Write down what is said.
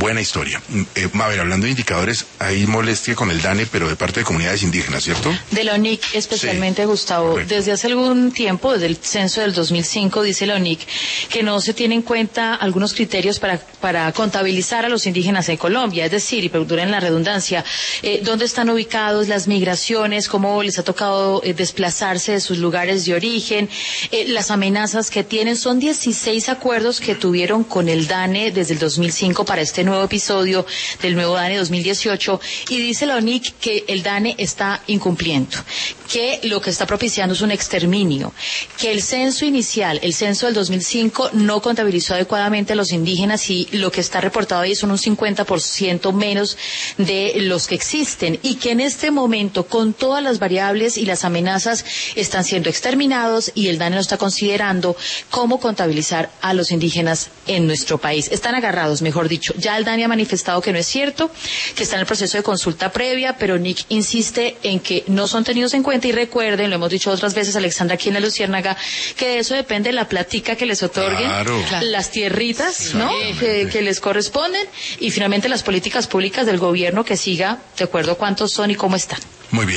Buena historia. A ver, hablando de indicadores, hay molestia con el DANE, pero de parte de comunidades indígenas, ¿cierto? De la ONIC especialmente, sí, Gustavo. Correcto. Desde hace algún tiempo, desde el censo del 2005, dice la ONIC que no se tienen en cuenta algunos criterios para contabilizar a los indígenas en Colombia. Es decir, y perduren la redundancia, dónde están ubicados, las migraciones, cómo les ha tocado desplazarse de sus lugares de origen, las amenazas que tienen. Son 16 acuerdos que tuvieron con el DANE desde el 2005 para este nuevo episodio del nuevo DANE 2018, y dice la ONIC que el DANE está incumpliendo, que lo que está propiciando es un exterminio, que el censo inicial, el censo del 2005, no contabilizó adecuadamente a los indígenas y lo que está reportado ahí son un 50% menos de los que existen, y que en este momento, con todas las variables y las amenazas, están siendo exterminados y el DANE no está considerando cómo contabilizar a los indígenas en nuestro país. Están agarrados, mejor dicho. Ya el DANE ha manifestado que no es cierto, que está en el proceso de consulta previa, pero NIC insiste en que no son tenidos en cuenta, y recuerden, lo hemos dicho otras veces, Alexandra, aquí en la Luciérnaga, que de eso depende la platica que les otorguen, claro, las tierritas, ¿no?, que les corresponden, y finalmente las políticas públicas del gobierno, que siga de acuerdo a cuántos son y cómo están. Muy bien.